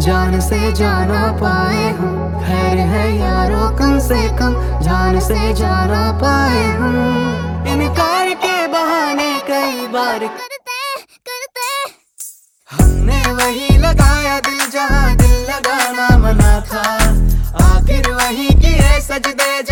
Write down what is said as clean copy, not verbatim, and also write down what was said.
जान से जाना पाए हम। खैर है यारो कम से कम जान से जाना पाए हम। इनकार के बहाने कई बार करते हमने वही लगाया दिल जहाँ दिल लगाना मना था। आखिर वही किए सजदे